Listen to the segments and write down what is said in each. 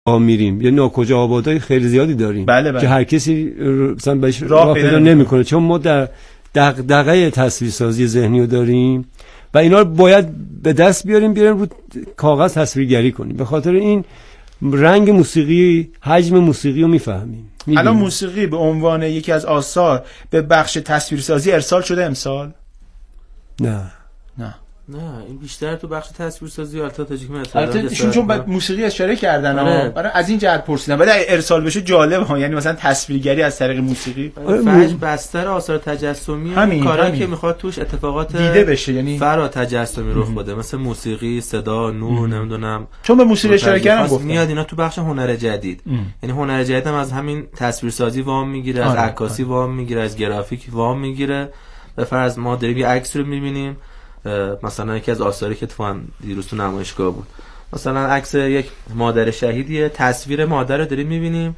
میریم یا ناکجا آبادای خیلی زیادی داریم بله بله. که هر کسی مثلا بهش راه پیدا نمیکنه، چون ما در دغدغه تصویرسازی ذهنی رو داریم و اینا رو باید به دست بیاریم رو کاغذ تصویرگری کنیم. به خاطر این رنگ موسیقی، حجم موسیقی رو میفهمیم. الان موسیقی به عنوان یکی از آثار به بخش تصویرسازی ارسال شده امسال؟ نه این بیشتر تو بخش تصویرسازی البته ایشون چون به موسیقی اشاره کردن برای از این جهت پرسیدم، ولی ارسال بشه جالب ها، یعنی مثلا تصویرگری از طریق موسیقی فجر بستر آثار تجسمی کاری که میخواد توش اتفاقات دیده بشه، یعنی فرا تجسمی رخ بده، مثل موسیقی، صدا، نور، نمیدونم. چون به موسیقی اشاره کردن گفتم میاد اینا تو بخش هنر جدید. یعنی هنر جدید هم از همین تصویرسازی وام میگیره، از عکاسی وام میگیره، از گرافیک وام میگیره. به فرض ما داریم یه عکس رو میبینیم، مثلا یکی از آثاری که دیروز تو نمایشگاه بود، مثلا عکس یک مادر شهیدیه، تصویر مادر رو داریم میبینیم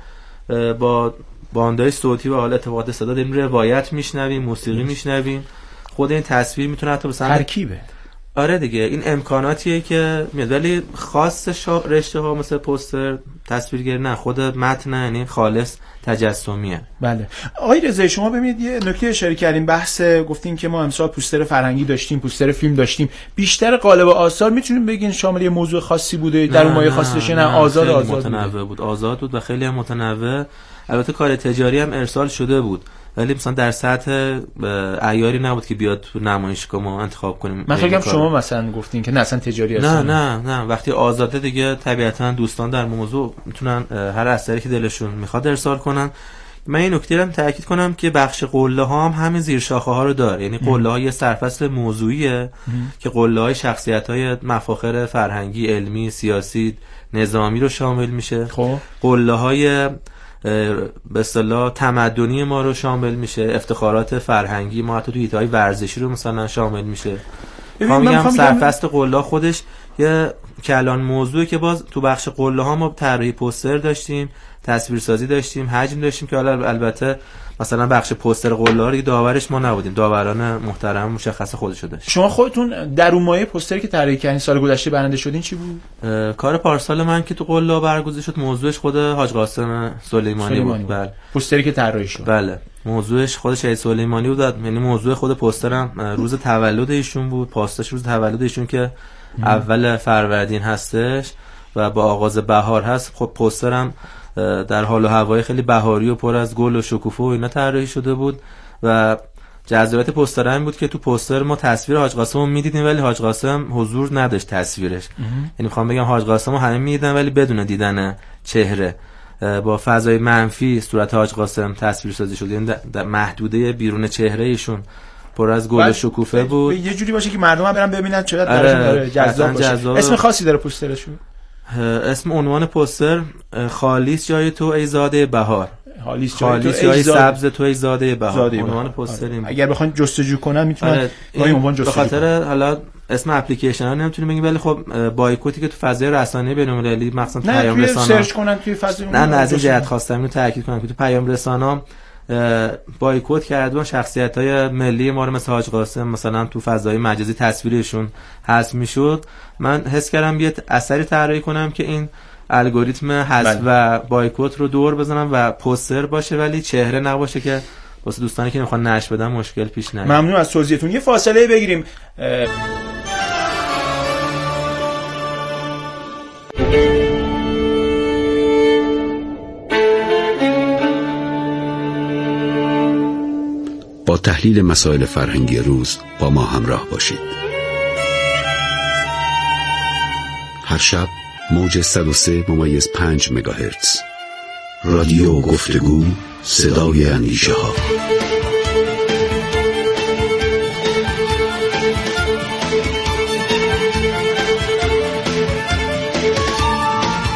با باندای صوتی و حالا اتفاقات صدا داریم روایت میشنویم، موسیقی میشنویم. خود این تصویر میتونه حتی مثلا ترکیبه. آره دیگه، این امکاناتیه که میاد، ولی خاص رشته ها مثل پوستر، تصویرگری نه، خود متن یعنی خالص تجسمیه. بله. آقای رضایی شما ببینید یه نکته اشاره کردیم، بحث گفتین که ما امسال پوستر فرهنگی داشتیم، پوستر فیلم داشتیم، بیشتر قالب آثار میتونیم بگین شامل یه موضوع خاصی بوده در اون مایه خاصی داشته؟ نه آزاد متنوع بود، آزاد بود و خیلی هم متنوع. البته کار تجاری هم ارسال شده بود، ولی مثلا در سطح عیاری نبود که بیاد تو نمایشگاه ما انتخاب کنیم. من فکر کنم شما مثلا گفتین که نه اصلا تجاری هستن. نه وقتی آزاده دیگه طبیعتا دوستان در موضوع میتونن هر اثری که دلشون میخواد ارسال کنن. من این نکته رو تاکید کنم که بخش قله ها هم همین زیر شاخه ها رو داره، یعنی قله ها یه سرفصل موضوعیه که قله های شخصیت های مفاخر فرهنگی، علمی، سیاسی، نظامی رو شامل میشه. خب قله های به اصطلاح تمدنی ما رو شامل میشه، افتخارات فرهنگی ما، حتی تو ایتهای ورزشی رو مثلا شامل میشه. میگم سرفصل قله خودش یه کلان موضوعی که باز تو بخش قله ها ما طراحی پوستر داشتیم، تصویرسازی داشتیم، حجم داشتیم که حالا البته مثلا بخش پوستر قله ها رو داورش ما نبودیم، داوران محترم مشخص خودشو داشت. شما خودتون در اون مایه پوستری که طراحی کردین سال گذشته برنده شدین چی بود؟ کار پارسال من که تو قله برگزیده شد موضوعش خود حاج قاسم سلیمانی بود. بله. پوستری که طراحی شد. بله. موضوعش خود شهید سلیمانی بود، یعنی موضوع خود پوسترم روز تولد ایشون بود، پاستش روز تولد ایشون که اول فروردین هستش و با آغاز بهار هست. خب پوسترم در حال و هوای خیلی بهاری و پر از گل و شکوفه و اینا طراحی شده بود و جذابیت پوستر هم بود که تو پوستر ما تصویر حاج قاسم رو می‌دیدیم ولی حاج قاسم حضور نداشت تصویرش. یعنی می‌خوام بگم حاج قاسم رو همه می‌دیدن ولی بدون دیدن چهره، با فضای منفی صورت حاج قاسم تصویرسازی شد، یعنی در محدوده بیرون چهره ایشون پر از گل و شکوفه بود. یه جوری باشه که مردم هم برن ببینن چقدر براشون داره جذاب باشه. اسم خاصی داره پوسترشون؟ اسم عنوان پوستر خالیس جای تو ای زاده بهار. خالیس جای سبز تو ای زاده بهار. عنوان پوستر این. اگر بخواید جستجو کنن میتونن با این عنوان جستجو کنن. به خاطر حالا اسم اپلیکیشن ها نمیتونیم بگیم، ولی خب بایکوتی که تو فضای رسانه‌ای بین‌المللی مخصوصا پیام رسانا سرچ کنن توی فضای نه از این جهت خواستم اینو تاکید کنم که تو پیام رسانا بایکوت کردن شخصیت‌های ملی ما رو مثل حاج قاسم مثلا تو فضای مجازی تصویرشون حذف میشد. من حس کردم یه اثری طراحی کنم که این الگوریتم حذف و بایکوت رو دور بزنم و پوستر باشه ولی چهره نباشه که واسه دوستانی که میخوان نشر بدن مشکل پیش نیاد. ممنون از توضیحتون. یه فاصله بگیریم. با تحلیل مسائل فرهنگی روز با ما همراه باشید. هر شب موج 103.5 مگاهرتز رادیو گفتگو، صدای اندیشه ها.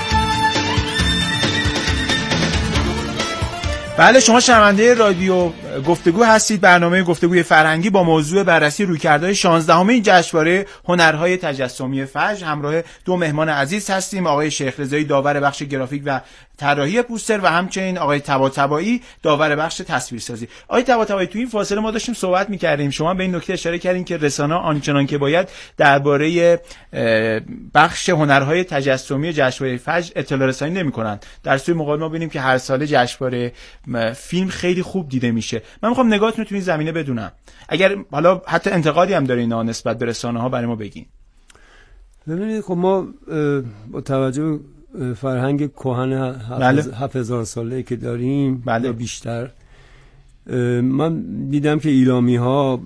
بله، شما شنونده رادیو گفتگو هستید، برنامه گفتگوی فرهنگی با موضوع بررسی رویکردهای 16مین جشنواره هنرهای تجسمی فجر. همراه دو مهمان عزیز هستیم، آقای شیخ رضایی داور بخش گرافیک و طراحی پوستر و همچنین آقای طباطبایی داور بخش تصویرسازی. آقای طباطبایی، تو این فاصله ما داشتیم صحبت می‌کردیم، شما به این نکته اشاره کردین که رسانه‌ها آنچنان که باید درباره بخش هنرهای تجسمی جشنواره فجر اطلاع رسانی نمی‌کنند. در سوی مقابل ما ببینیم که هر سال جشنواره فیلم خیلی خوب دیده میشه. من می‌خوام نگاهتون رو تو این زمینه بدونم، اگر حالا حتی انتقادی هم داره اینا نسبت به رسانه‌ها برای ما بگین. ببینید خب ما با توجه فرهنگ کهن 7000 ساله که داریم یا بیشتر، من دیدم که ایلامی‌ها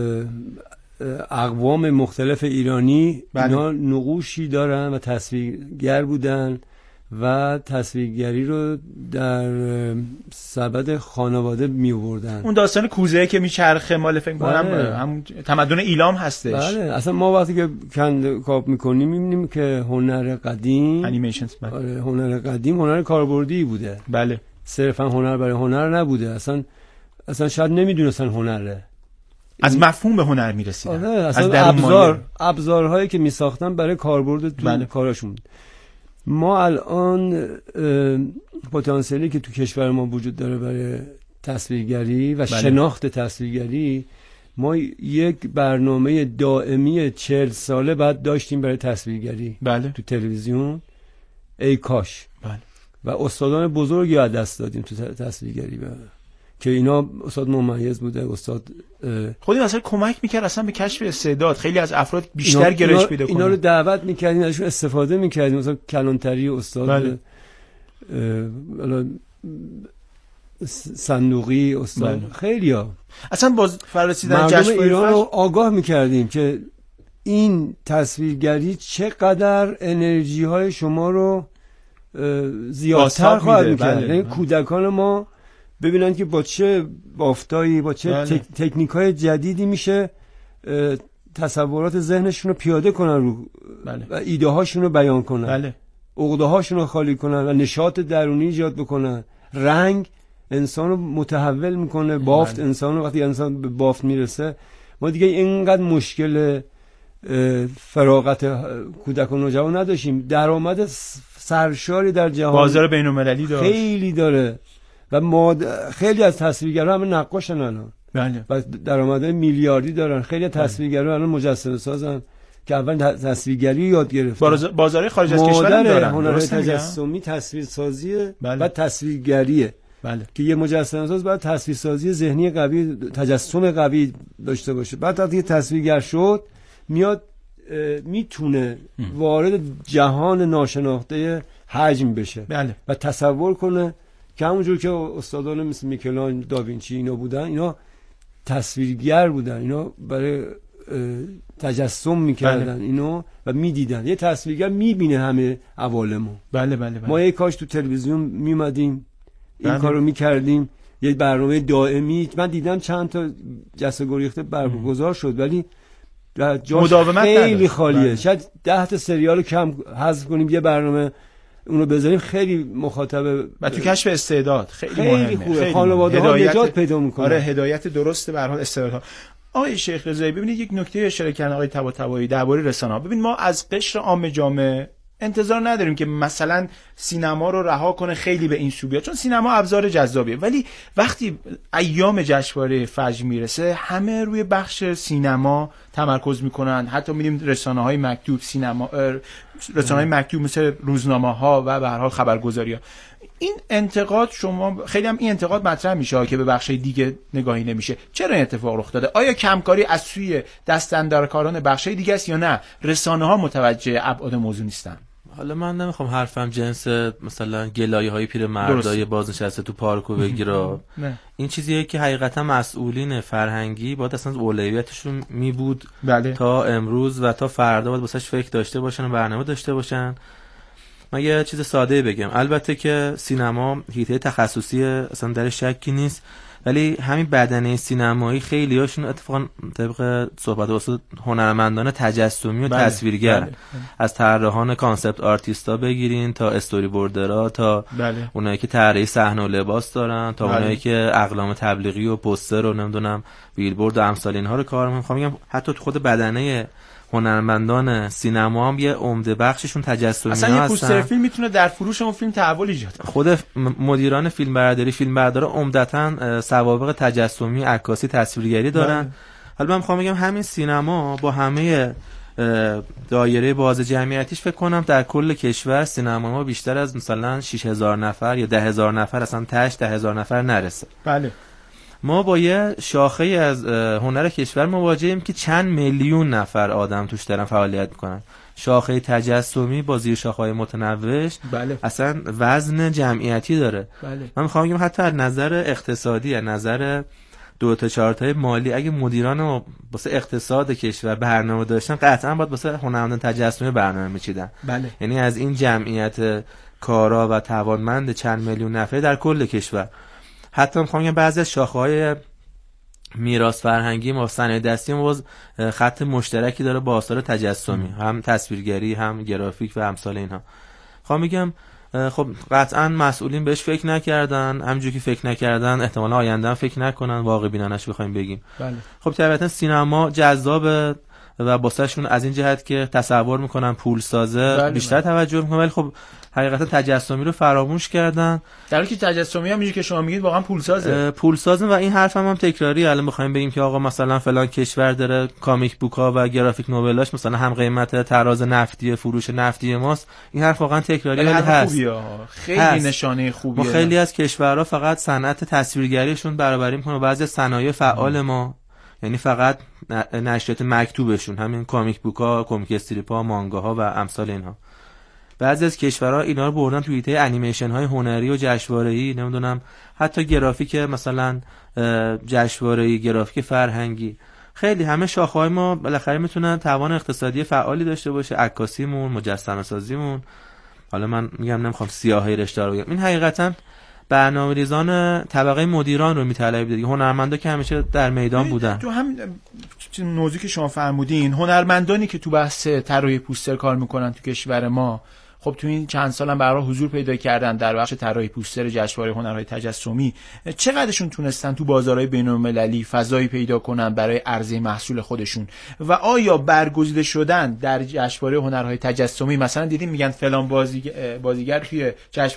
اقوام مختلف ایرانی اینا نقوشی دارن و تصویرگر بودن و تصویرگری رو در سبد خانواده می‌آوردن. اون داستان کوزه که میچرخه مال فکر کنم همون تمدن ایلام هستش. بله، اصلا ما وقتی که کاپ می‌کنیم می‌بینیم که هنر قدیم انیمیشنز، هنر قدیم هنر کاربردی بوده. بله، صرفا هنر برای هنر نبوده. اصلا شاید نمیدونستن هنره، از مفهوم به هنر میرسیدن. اصلا ابزارهایی که میساختن برای کاربرد تو کاراشون. ما الان پتانسیلی که تو کشور ما وجود داره برای تصویرگری و شناخت تصویرگری، ما یک برنامه دائمی 40 ساله بعد داشتیم برای تصویرگری تو تلویزیون. ای کاش. و استادان بزرگی از دست دادیم تو تصویرگری که اینا استاد ممیز بوده، استاد خودی مثلا کمک میکرد اصلا به کشف استعداد خیلی از افراد بیشتر گرایش پیدا کنن. اینا رو دعوت میکردیم، ازشون استفاده میکردیم، مثلا کلانتری استاد صندوقی استاد خیلیا. اصلا باز فرسیدن جشنواره ایران رو آگاه میکردیم که این تصویرگری چقدر انرژی های شما رو زیادتر خواهد میکرد. یعنی کودکان ما ببینن که با چه بافتایی، با چه تکنیک‌های جدیدی میشه تصورات ذهنشون رو پیاده کنن رو و ایده هاشون رو بیان کنن، عقده هاشون رو خالی کنن و نشاط درونی ایجاد بکنن. رنگ انسان رو متحول میکنه، بافت انسان رو، وقتی انسان به بافت میرسه ما دیگه اینقدر مشکل فراغت کودکان و نوجوان نداشتیم. درآمد سرشاری در جهان، بازار بین‌المللی داشت، خیلی داره و خیلی از تصویرگرها همه نقاشن الان و درآمدهای میلیاردی دارن. خیلی تصویرگرها الان مجسمه سازن که اول تصویرگری یاد گرفتن. بازار خارج از کشور دارن. هنرهای تجسمی تصویرسازی و تصویرگریه که یه مجسمه ساز باید تصویرسازی ذهنی قوی، تجسم قوی داشته باشه. بعد وقتی تصویرگر شد میاد میتونه وارد جهان ناشناخته حجم بشه و تصور کنه که همونجور که استادان مثل میکلان، داوینچی اینا بودن، اینا تصویرگر بودن، اینا برای تجسم میکردن اینو و میدیدن. یه تصویرگر میبینه همه عوالمو. ما یک کاش تو تلویزیون میمدیم این کارو میکردیم، یه برنامه دائمی. من دیدم چند تا جسته گریخته برگزار شد ولی جاش خیلی خالیه. شاید 10 تا سریال کم حذف کنیم، یه برنامه اونو بذاریم، خیلی مخاطب و تو کشف استعداد خیلی خوبه. خانواده ها نجات پیدا میکنه. آره، هدایت درسته به هر حال استعدادها. آقای شیخ رضایی، ببینید یک نکته اشاره کردن آقای طباطبایی درباره رسانه‌ها. ببین ما از قشر عام جامعه انتظار نداریم که مثلا سینما رو رها کنه خیلی به این سو بیاد، چون سینما ابزار جذابیه. ولی وقتی ایام جشنواره فجر میرسه همه روی بخش سینما تمرکز میکنن. حتی می‌بینیم رسانه‌های مکتوب، رسانه‌های مکتوب مثل روزنامه‌ها و به هر حال خبرگزاری‌ها. این انتقاد شما خیلی هم این انتقاد مطرح میشه که به بخش دیگه نگاهی نمیشه. چرا این اتفاق رخ داده؟ آیا کمکاری از سوی دستاندرکاران بخش دیگه است یا نه رسانه‌ها متوجه ابعاد موضوع نیستن؟ حالا من نمیخوام حرفم جنس مثلا گلایه‌های پیرمردای بازنشسته تو پارکو بگیره. این چیزیه که حقیقتا مسئولین فرهنگی باید اصلا اولویتشون می بود تا امروز و تا فردا باید واسش فکر داشته باشن و برنامه داشته باشن. من یه چیز ساده بگم، البته که سینما حیطه تخصصی اصلا در شکی نیست، ولی همین بدنه سینمایی خیلی هاشون اتفاقا طبق صحبت استاد هنرمندان تجسمی و تصویرگر از طراحان کانسپت آرتیستا بگیرین تا استوری بوردرها تا اونایی که طراحی صحنه و لباس دارن تا اونایی که اقلام تبلیغی و پوستر و نمیدونم بیلبورد و امثال اینها رو کار می‌کنن. میگم حتی تو خود بدنه هنرمندان سینما هم یه عمده بخششون تجسمی هستن. اصلا یه پوستر فیلم میتونه در فروش اون فیلم تحول ایجاد کنه. خود مدیران فیلمبردارا عمدتاً سوابق تجسمی، عکاسی، تصویرگری دارن. حالا من میخوام بگم همین سینما با همه دایره باز جمعیتیش فکر کنم در کل کشور سینما ما بیشتر از مثلا 6000 نفر یا 10000 نفر اصلا تاش 10000 نفر نرسه. بله. ما با یه شاخه از هنر کشور مواجهیم که چند میلیون نفر آدم توش دارن فعالیت میکنن. شاخه تجسمی با زیر شاخه‌های متنوعش اصلا وزن جمعیتی داره. من میخوام بگم حتی از نظر اقتصادی، از نظر 2 تا 4 تای مالی، اگه مدیران واسه اقتصاد کشور برنامه داشتن قطعا باید واسه هنرمندان تجسمی برنامه میچیدن. یعنی از این جمعیت کارا و توانمند چند میلیون نفره در کل کشور. حتی میخوام بگم بعضی از شاخه‌های میراث فرهنگی ما، صنایع دستی ما خط مشترکی داره با آثار تجسمی، هم تصویرگری، هم گرافیک و امثال اینها. میخوام بگم خب قطعا مسئولین بهش فکر نکردن، همونجوری که فکر نکردن احتمالاً آینده هم فکر نکنن، واقع بینانش بخوایم بگیم. خب طبعاً سینما جذابه و واسهشون از این جهت که تصور میکنن پول سازه بیشتر توجه میکنن، ولی خب حقیقتا تجسمی رو فراموش کردن، در حالی که تجسمی هم میگه که شما میگید واقعا پول سازه و این حرف هم تکراری. الان بخوایم بگیم که آقا مثلا فلان کشور داره کامیک بوک ها و گرافیک نوولاش مثلا هم قیمت تراز نفتی فروش نفتی ماست، این حرف واقعا تکراری ولی هست. خیلی هست. نشانه خوبیه. ما خیلی از کشورها فقط صنعت تصویرگریشون برابری میکنه با بعضی صنایع فعال ما، یعنی فقط نشریات مکتوبشون، همین کامیک بوک ها، کمیک استریپ ها، مانگا ها و امثال اینها. بعضی از کشورها اینا رو بردن توی ایده انیمیشن های هنری و جشنواره‌ای، نمیدونم حتی گرافیک مثلا جشنواره‌ای، گرافیک فرهنگی. خیلی همه شاخه‌های ما بالاخره میتونن توان اقتصادی فعالی داشته باشه، عکاسیمون، مجسمه سازیمون. حالا من میگم نمیخوام سیاهی رشته رو بگم، این حقیقتا برنامه‌ریزان طبقه مدیران رو میطلبه دیگه. هنرمندا که همیشه در میدان بودن. تو هم موضوعی که شما فرمودین، هنرمندانی که تو بحث طراحی پوستر کار میکنن تو کشور ما، خب تو این چند سال هم برای حضور پیدا کردن در بخش طراحی پوستر جشنواره هنرهای تجسمی. چقدرشون تونستن تو بازارهای بین‌المللی فضایی پیدا کنن برای عرضه محصول خودشون؟ و آیا برگزیده شدن در جشنواره هنرهای تجسمی، مثلا دیدیم میگن فلان بازیگر توی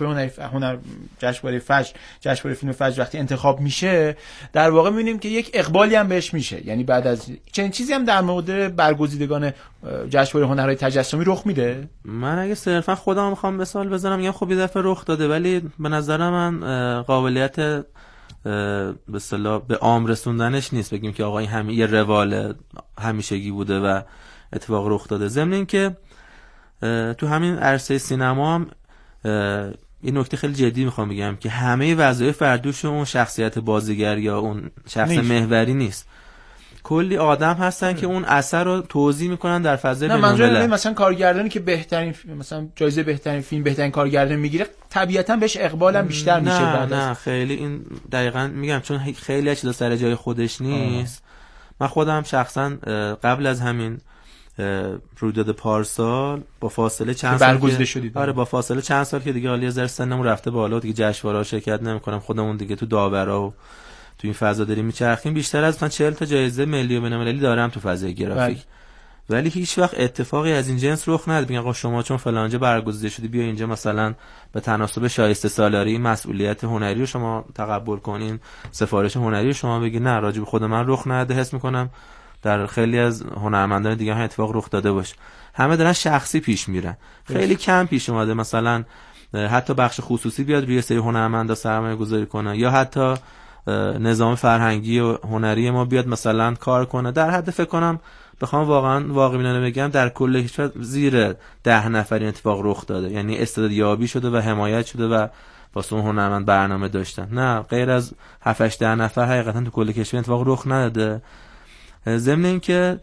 جشنواره فجر، جشنواره فیلم فجر وقتی انتخاب میشه، در واقع میبینیم که یک اقبالی هم بهش میشه. یعنی بعد از چنین چیزی هم در مورد برگزیدگان جشنواره هنرهای تجسمی رخ میده؟ من اگه صرفا خودم میخوام مثال بزنم میگم خب یه دفعه رخ داده، ولی به نظر من قابلیت به اصطلاح به عام رسوندنش نیست بگیم که آقا این یه روال همیشگی بوده و اتفاق رخ داده. ضمن اینکه تو همین عرصه سینما هم این نکته خیلی جدی میخوام بگم که همه وظایف فردوش اون شخصیت بازیگر یا اون شخص محوری نیست. کلی آدم هستن که اون اثر رو توزیع میکنن در فضای بین‌المللی. مثلا کارگردانی که بهترین مثلا جایزه بهترین فیلم، بهترین کارگردان میگیره، طبیعتا بهش اقبالم بیشتر میشه. نه خیلی این دقیقاً میگم چون خیلی چیزا سر جای خودش نیست. من خودم شخصا قبل از همین رویداد پارسال با فاصله چند سال آره با فاصله چند سال که دیگه حالا یه سنمون رفته بالا دیگه جشنواره‌ها شرکت نمی‌کنم، خودمون دیگه تو داورا و تو این فضا داریم میچرخیم، بیشتر از مثلا 40 تا جایزه ملی و بین‌المللی دارم تو فضای گرافیک. ولی هیچ وقت اتفاقی از این جنس رخ نداد بگن آقا شما چون فلانجا برگزیده شدی بیا اینجا مثلا به تناسب شایسته سالاری مسئولیت هنری رو شما تقبل کنین، سفارش هنری رو شما بگی. نه، راجع به خود من رخ نداده. حس میکنم در خیلی از هنرمندان دیگه هم اتفاق رخ داده باشه. همه دارن شخصی پیش میرن. خیلی کم پیش اومده مثلا حتی بخش خصوصی بیاد روی سری هنرمندا سرمایه گذاری کنه یا حتی نظام فرهنگی و هنری ما بیاد مثلا کار کنه. در حد فکر کنم بخوام واقعا واقعیانه بگم در کل کشور زیر 10 نفر این اتفاق رخ داده، یعنی استعدادیابی شده و حمایت شده و واسه اون هنرمند برنامه داشتن. نه، غیر از 7-8 نفر حقیقتا تو کل کشور اتفاق رخ نداده. ضمن اینکه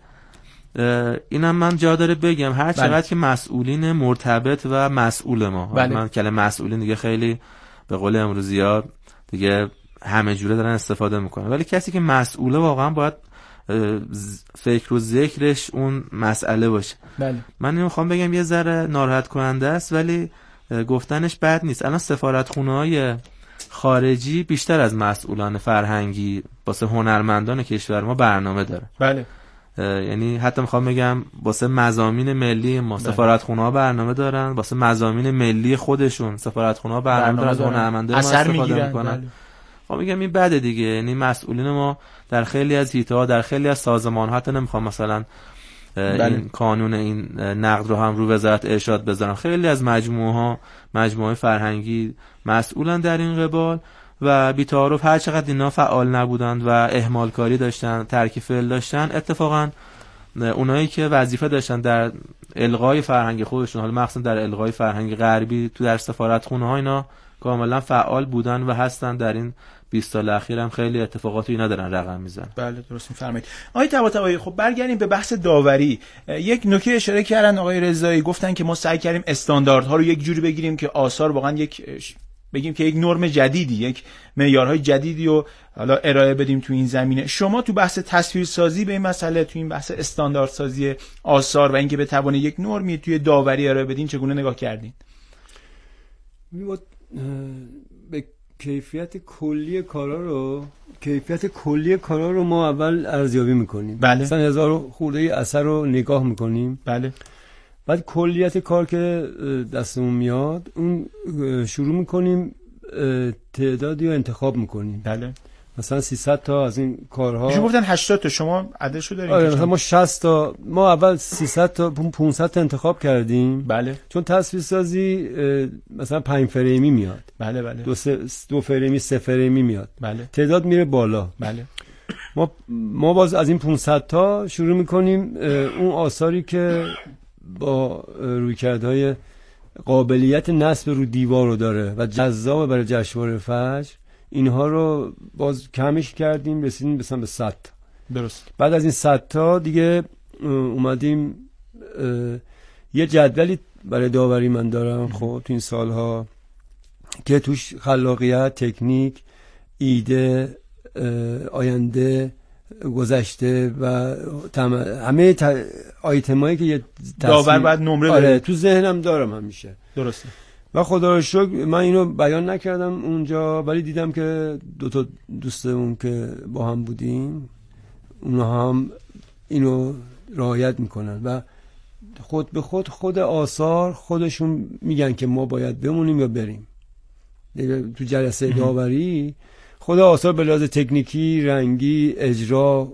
اینم من جا داره بگم هر چقدر که مسئولین مرتبط و مسئول ما، من کلمه مسئولین دیگه خیلی به قول امروزی‌ها دیگه همه جوره دارن استفاده میکنن، ولی کسی که مسئوله واقعا باید فکر و ذکرش اون مسئله باشه. بله. من نمیخوام بگم یه ذره ناراحت کننده است، ولی گفتنش بد نیست. الان سفارتخونه‌های خارجی بیشتر از مسئولان فرهنگی واسه هنرمندان کشور ما برنامه داره. بله. یعنی حتی میخوام بگم واسه مضامین ملی ما سفارتخونه‌ها برنامه دارن، واسه مضامین ملی خودشون سفارتخونه‌ها برنامه دارن، از هنرمندان ما استفاده میکنن. خب میگم این بده دیگه. یعنی مسئولین ما در خیلی از حیطه‌ها، در خیلی از سازمان‌ها، حتی نمیخوام مثلا این قانون این نقد رو هم رو وزارت ارشاد بذارم، خیلی از مجموعه فرهنگی مسئولن در این قبال و بی‌تعارف هر چقدر اینا فعال نبودند و اهمال کاری داشتن، ترک فعل داشتن، اتفاقا اونایی که وظیفه داشتن در الغای فرهنگ خودشون، حالا مخصوصا در الغای فرهنگ غربی تو در سفارتخونه‌ها، اینا کاملا فعال بودن و هستن. در این 20 سال اخیر هم خیلی اتفاقات اینا دارن رقم میزنن. بله درست میفرمایید. آقای طباطبایی، خب برگردیم به بحث داوری. یک نکته اشاره کردن آقای رضایی، گفتن که ما سعی کردیم استانداردها رو یک جوری بگیریم که آثار واقعا بگیم که یک نرم جدیدی، یک معیارهای جدیدی رو حالا ارائه بدیم تو این زمینه. شما تو بحث تصویرسازی به این مسئله، تو این بحث استانداردسازی آثار و اینکه بتونه یک نرمی توی داوری ارائه بدین چگونه نگاه کردین؟ به کیفیت کلی کارا رو ما اول ارزیابی میکنیم. بله. مثلا 1000 خورده اثر رو نگاه میکنیم. بله. بعد کلیت کار که دستمون میاد اون شروع میکنیم تعدادی رو انتخاب میکنیم. بله. مثلا 300 تا از این کارها، شما گفتن 80 تا، شما عددشو دارین؟ آره مثلا ما 60 تا، ما اول 300 تا 500 تا انتخاب کردیم. بله. چون تصویرسازی مثلا 5 فریمی میاد. بله بله. 2 فریمی 3 فریمی میاد. بله. تعداد میره بالا. بله. ما باز از این 500 تا شروع میکنیم اون آثاری که با رویکردهای قابلیت نصب رو دیوار رو داره و جذاب برای جشنواره فجر، اینها رو باز کمش کردیم، رسیدیم مثلا به 100 تا. درست. بعد از این 100 تا دیگه اومدیم یه جدولی برای داوری من دارم خب تو این سالها که توش خلاقیت، تکنیک، ایده، آینده، گذشته و همه آیتمایی که یه داور بعد نمره آره تو ذهنم دارم همیشه. درسته. و خدا رو شکر من اینو بیان نکردم اونجا، ولی دیدم که 2 تا دوستمون که با هم بودیم اونها هم اینو رعایت میکنن و خود به خود آثار خودشون میگن که ما باید بمونیم یا بریم. تو جلسه داوری خود آثار به لحاظ تکنیکی، رنگی، اجرا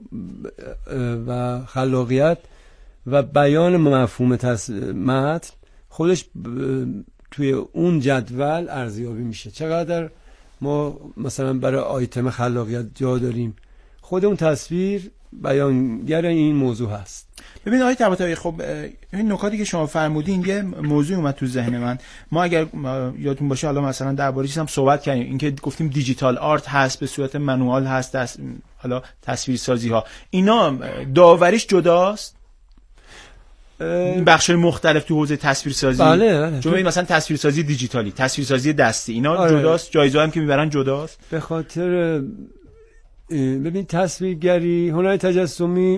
و خلاقیت و بیان مفهوم متن خودش توی اون جدول ارزیابی میشه. چقدر ما مثلا برای آیتم خلاقیت جا داریم، خود اون تصویر بیانگر این موضوع هست. ببین آقای طباطبایی، خب این نکاتی که شما فرمودین یه موضوع اومد تو ذهن من. ما اگر یادتون باشه حالا مثلا درباره‌اش هم صحبت کردیم، اینکه گفتیم دیجیتال آرت هست، به صورت منوال هست، حالا تصویرسازی ها، اینا داوریش جداست؟ بخش‌های مختلف تو حوزه تصویرسازی. بله. چون مثلا تصویرسازی دیجیتالی، تصویرسازی دستی، اینا جداست؟ جایزه هم که میبرن جداست؟ به خاطر ببین تصویرگری، هنر تجسمی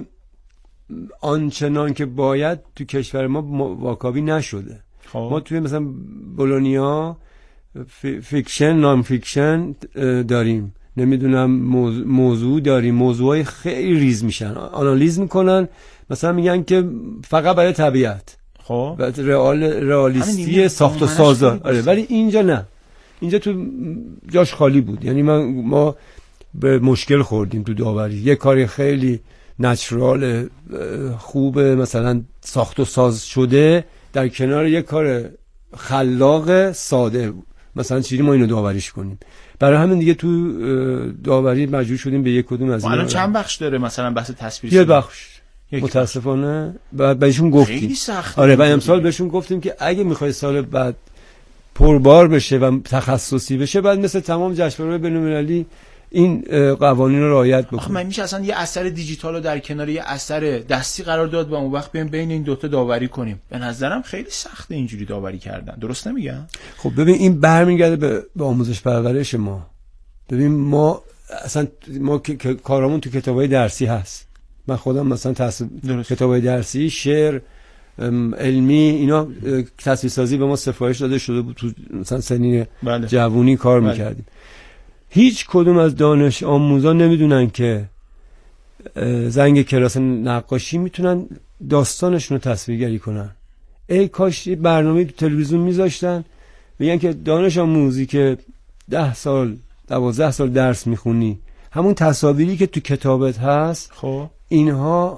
آنچنان که باید تو کشور ما واکاوی نشده. ما توی مثلا بولونیا فیکشن، نان فیکشن داریم، نمیدونم موضوع داریم، موضوعای خیلی ریز میشن، آنالیز میکنن، مثلا میگن که فقط برای طبیعت، خب رئالیستی ساخت و سازا. آره ولی اینجا نه، اینجا تو جاش خالی بود. یعنی ما به مشکل خوردیم تو داوری. یه کاری خیلی نچرال خوب مثلا ساخت و ساز شده در کنار یه کار خلاق ساده، مثلا چیزی ما اینو داوریش کنیم. برای همین دیگه تو داوری مجبور شدیم به یک کدوم از اینا. الان چند بخش داره مثلا بحث تصویر؟ یه بخش متاسفانه بهشون گفتیم. خیلی سخته. آره و امسال بهشون گفتیم که اگه میخوای سال بعد پربار بشه و تخصصی بشه، بعد مثل تمام جشنواره‌های بین‌المللی این قوانین رو رعایت بکنه. آخه من میشه اصلا یه اثر دیجیتال رو در کنار یه اثر دستی قرار داد و اون وقت بین این دوتا داوری کنیم؟ به نظرم خیلی سخته اینجوری داوری کردن. درست نمیگم؟ خب ببین این برمیگرده به آموزش پرورش ما. ببین ما اصلا ما کارامون تو کتابای درسی هست. من خودم مثلا کتابای درسی، شعر، علمی، اینا تصویر سازی به ما سفارش داده شده بود، تو مثلا سنین جوونی کار میکردیم. هیچ کدوم از دانش آموزان نمیدونن که زنگ کلاس نقاشی میتونن داستانشون رو تصویرگری کنن. ای کاش برنامه تو تلویزیون میذاشتن میگن که دانش آموزی که 10 سال 12 سال درس میخونی، همون تصاویری که تو کتابت هست، خب اینها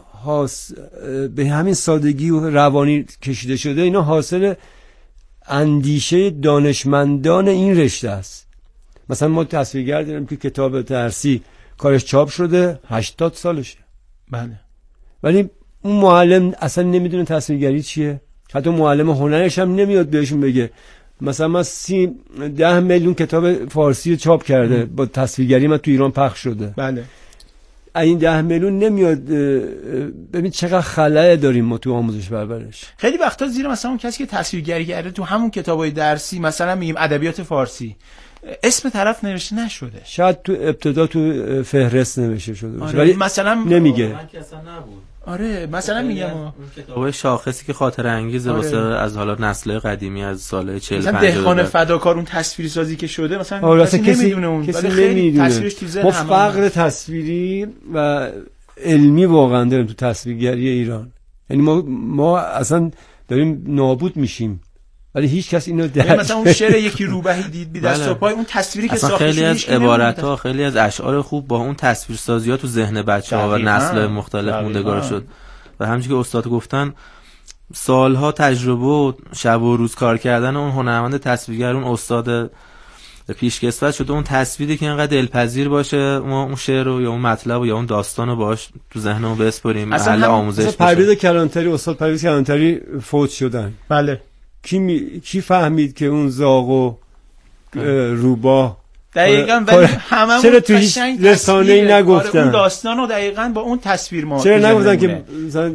به همین سادگی و روانی کشیده شده، اینا حاصل اندیشه دانشمندان این رشته است. مثلا ما تصویرگر داریم که کتاب درسی کارش چاپ شده 80 سالشه. بله. ولی اون معلم اصلا نمیدونه تصویرگری چیه. حتی معلم هنرش هم نمیاد بهشون بگه. مثلا من 10 میلیون کتاب فارسی چاپ کرده با تصویرگری من تو ایران پخش شده. بله. این 10 میلیون نمیاد. ببین چقدر خلأ داریم ما تو آموزش پرورش. خیلی وقتا زیر مثلا اون کسی که تصویرگری کرده تو همون کتابای درسی، مثلا میگیم ادبیات فارسی، اسم طرف نوشته نشده. شاید تو ابتدا تو فهرست نوشته شده باشه. آره. ولی مثلا نمیگه. من که اصلا نبود. آره مثلا میگم کتابای شاخصی که خاطر انگیزه واسه از حالا نسل قدیمی از سال 40 50 مثلا دهقان فداکار اون تصویری سازی که شده مثلا کسی نمیدونه اون، ولی خیلی تصویرش تو ذهن ما فقر تصویری و علمی واقعا داریم تو تصویرگری ایران. یعنی ما اصلا داریم نابود میشیم، ولی هیچ کس اینو مثلا اون شعر یکی روبهی دید بی دست و پای، اون تصویری که ساخته خیلی از عبارت‌ها، خیلی از اشعار خوب با اون تصویرسازی‌ها تو ذهن بچه‌ها و نسل مختلف موندگار شد. و همونجوری که استاد گفتن سالها تجربه و شب و روز کار کردن اون هنرمند تصویرگر، اون استاد پیشکسوت شده اون تصویری که اینقدر دلپذیر باشه ما اون شعر رو یا اون مطلب و یا اون داستان رو باهاش تو ذهنمون بسپریم، محل آموزش باشه. پرویز کلانتری، استاد پرویز کلانتری فوت شدن. بله. کی فهمید که اون زاغ و روباه دقیقاً ولی هممون چرا تو هیچ رسانه‌ای نگفتن اون داستانو دقیقاً با اون تصویر ما چرا نگفتن که مثلا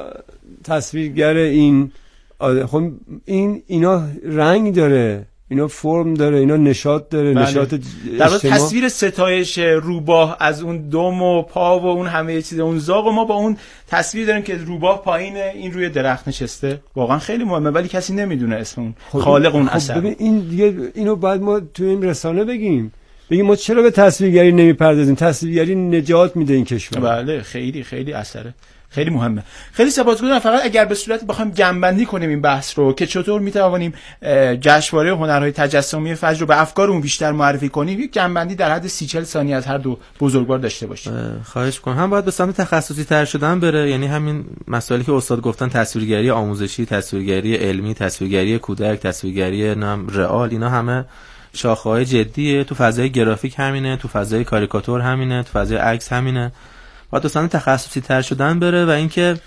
تصویرگر این خب اینا رنگ داره، اینا فرم داره، اینا نشاط داره. بله. نشاط در واقع تصویر ستایش روباه از اون دم و پا و اون همه چیز، اون زاغ، و ما با اون تصویر داریم که روباه پایین این روی درخت نشسته. واقعا خیلی مهمه ولی کسی نمیدونه اسم اون خالق اون اثر. ببین این دیگه اینو بعد ما تو این رسانه بگیم ما چرا به تصویرگری نمیپردازیم؟ تصویرگری نجات میده این کشور. بله خیلی خیلی اثره خیلی مهمه. خیلی سپاسگزارم. فقط اگر به صورت بخوایم جمع‌بندی کنیم این بحث رو که چطور میتوانیم جشنواره هنرهای تجسمی فجر رو به افکارمون بیشتر معرفی کنیم، یک جمع‌بندی در حد 30-40 ثانیه از هر دو بزرگوار داشته باشیم. خواهش می‌کنم. هم باید به سمت تخصصی تر شدن بره، یعنی همین مسائلی که استاد گفتن، تصویرگری آموزشی، تصویرگری علمی، تصویرگری کودک، تصویرگری رئال، اینا همه شاخه‌های جدیه. تو فضای گرافیک همینه، تو فضای کاریکاتور همینه، تو فضای عکس همینه. باید به سمت تخصصی تر شدن بره و اینکه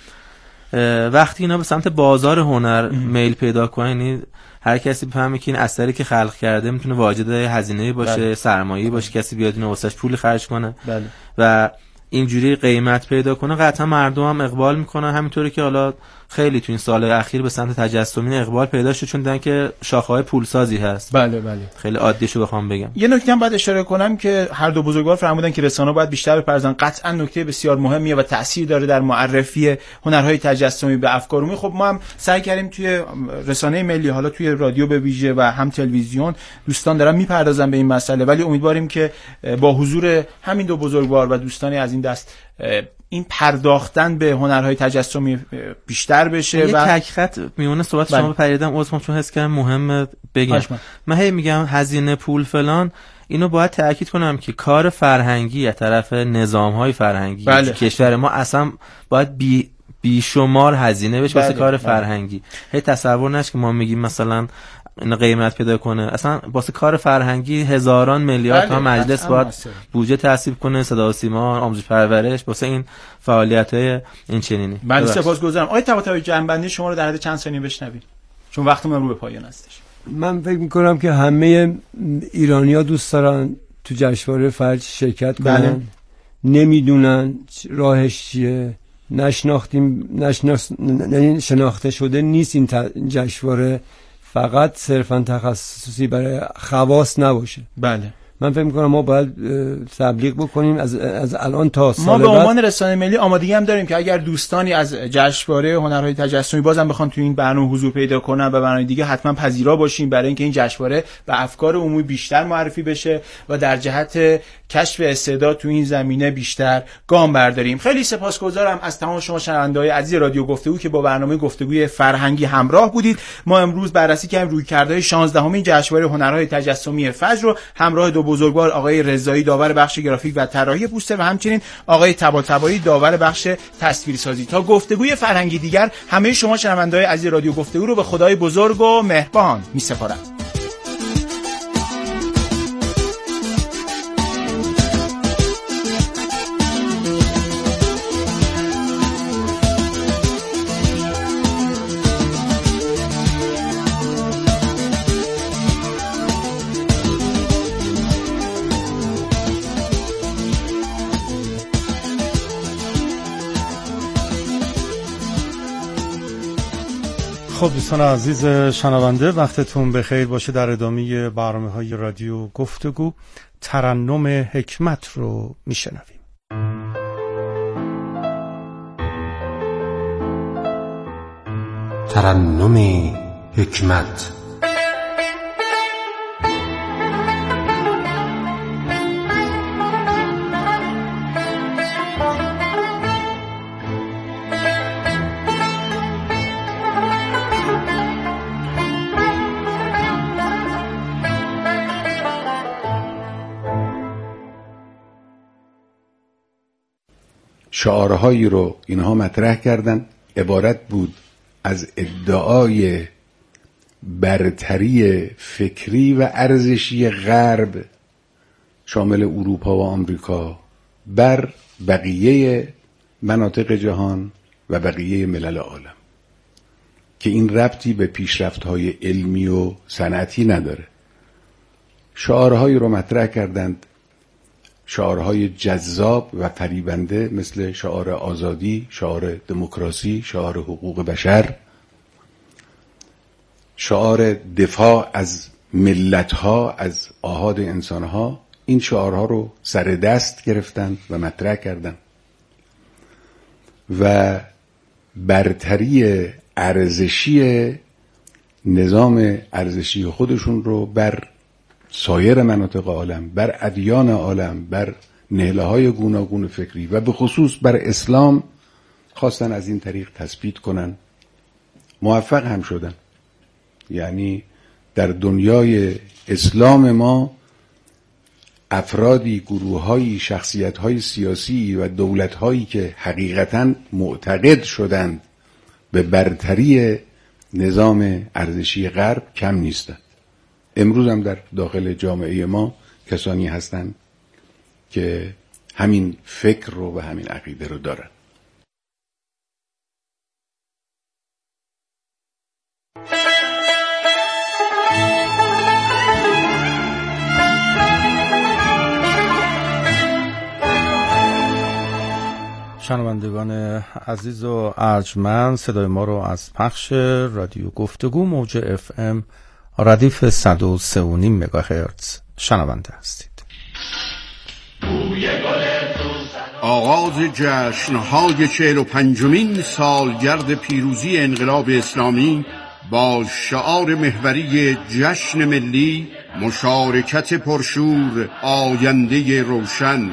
وقتی اینا به سمت بازار هنر میل پیدا کنه، یعنی هر کسی بفهمه که این اثری که خلق کرده میتونه واجد هزینه‌ای باشه، سرمایه‌ای باشه، کسی بیاد اینو واسش پول خرج کنه. بله. و اینجوری قیمت پیدا کنه، قطعا مردم هم اقبال میکنن. همینطوری که حالا خیلی تو این سال اخیر به سمت تجسمی اقبال پیدا شد، چون دیدن که شاخه‌های پولسازی هست. بله بله. خیلی عادیشو بخوام بگم. یه نکته هم باید اشاره کنم که هر دو بزرگوار فرمودن که رسانه‌ها باید بیشتر بپردازن. قطعا نکته بسیار مهمیه و تأثیر داره در معرفی هنرهای تجسمی به افکار عمومی. خب ما هم سعی کردیم توی رسانه ملی، حالا توی رادیو به ویژه و هم تلویزیون، دوستان دارن میپردازن به این مسئله، ولی امیدواریم که با حضور همین دو بزرگوار و دوستانی از این دست این پرداختن به هنرهای تجسمی بیشتر بشه. و تک خط میونه صحبت شما پریدم عذرخواهم چون حس کردم مهمه بگم. من هی میگم هزینه پول فلان، اینو باید تاکید کنم که کار فرهنگی از طرف نظام‌های فرهنگی کشور ما اصلا باید بیشمار هزینه بشه واسه کار فرهنگی. هی تصور نشه که ما میگیم مثلا این قیمت پیدا کنه، اصلا واسه کار فرهنگی هزاران میلیارد تا مجلس باید بودجه تصویب کنه، صدا و سیما، آموزش پرورش، واسه این فعالیت‌های این چنینی. من سپاسگزارم. آقای طباطبایی جنبندی شما رو در حد چند ثانیه بشنویم چون وقتمون رو به پایان هستش. من فکر می‌کنم که همه ایرانی‌ها دوست دارن تو جشنواره فجر شرکت کنن. نمیدونن راهش چیه، شناخته شده نیست این جشنواره، فقط صرفا تخصصی برای خواص نباشه. بله. من فکر می‌کنم ما باید تبلیغ بکنیم از الان تا سال بعد. ما به عنوان بعد رسانه ملی آمادگی هم داریم که اگر دوستانی از جشنواره هنرهای تجسمی بازم بخوان تو این برنامه حضور پیدا کنن و برنامه دیگه حتما پذیرا باشیم، برای اینکه این جشنواره به افکار عمومی بیشتر معرفی بشه و در جهت کشف استعداد تو این زمینه بیشتر گام برداریم. خیلی سپاسگزارم از تمام شما شنونده‌های عزیز رادیو گفتگو که با برنامه گفتگوی فرهنگی همراه بودید. ما امروز بررسی کردیم رویکردهای 16مین جشنواره هنرهای تجسمی فجر رو همراه دو بزرگوار، آقای رضایی داور بخش گرافیک و طراحی پوستر و همچنین آقای طباطبایی داور بخش تصویرسازی. تا گفتگوی فرهنگی دیگر همه شما شنونده‌های عزیز رادیو گفتگو رو به خدای بزرگ و مهربان می‌سپارم. خب دوستان عزیز شنونده، وقتتون بخیر باشه. در ادامه برنامه‌های رادیو گفتگو ترنم حکمت رو میشنویم. ترنم حکمت. شعارهایی رو اینها مطرح کردن، عبارت بود از ادعای برتری فکری و ارزشی غرب شامل اروپا و آمریکا بر بقیه مناطق جهان و بقیه ملل عالم، که این ربطی به پیشرفت‌های علمی و صنعتی نداره. شعارهایی رو مطرح کردند، شعارهای جذاب و فریبنده مثل شعار آزادی، شعار دموکراسی، شعار حقوق بشر، شعار دفاع از ملت‌ها، از آحاد انسان‌ها. این شعارها رو سر دست گرفتن و مطرح کردن و برتری ارزشی نظام ارزشی خودشون رو بر سایر مناطق عالم، بر ادیان عالم، بر نهله‌های گوناگون فکری و به خصوص بر اسلام خواستن از این طریق تثبیت کنن. موفق هم شدن. یعنی در دنیای اسلام ما افرادی، گروه‌هایی، شخصیت‌های سیاسی و دولت‌هایی که حقیقتاً معتقد شدند به برتری نظام ارزشی غرب کم نیستند. امروز هم در داخل جامعه ما کسانی هستند که همین فکر رو و همین عقیده رو دارن. شنوندگان عزیز و ارجمند، صدای ما رو از پخش رادیو گفتگو موج FM ردیف 103.5 مگاهرتز شنونده هستید. آغاز جشن‌های 45مین سالگرد پیروزی انقلاب اسلامی با شعار محوری جشن ملی، مشارکت پرشور، آینده روشن.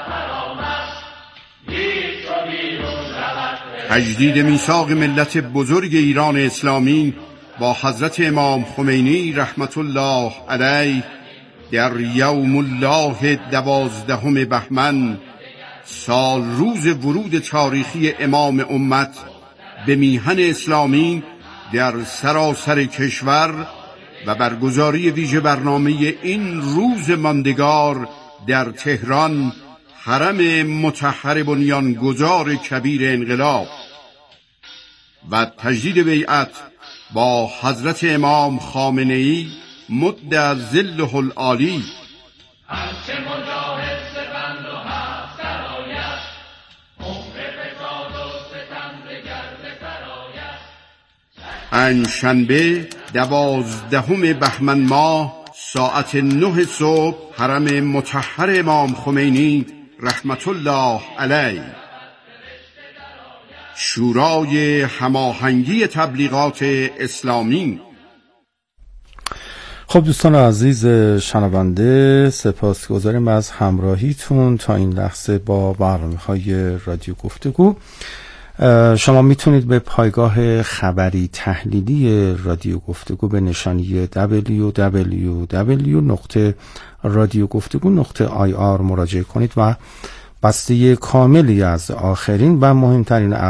تجدید میثاق ملت بزرگ ایران اسلامی با حضرت امام خمینی رحمت الله علیه در یوم الله 12 بهمن، سال روز ورود تاریخی امام امت به میهن اسلامی در سراسر کشور و برگزاری ویژه برنامه این روز ماندگار در تهران، حرم مطهر بنیانگذار کبیر انقلاب، و تجدید بیعت با حضرت امام خامنه‌ای مد ظله العالی. پنجشنبه 12 بهمن ماه ساعت 9 صبح حرم مطهر امام خمینی رحمت الله علیه. شورای هماهنگی تبلیغات اسلامی. خب دوستان عزیز شنونده، سپاسگزاریم از همراهیتون تا این لحظه با برنامه‌های رادیو گفتگو. شما میتونید به پایگاه خبری تحلیلی رادیو گفتگو به نشانی www.radiogفتگو.ir مراجعه کنید و بسته کاملی از آخرین و مهمترین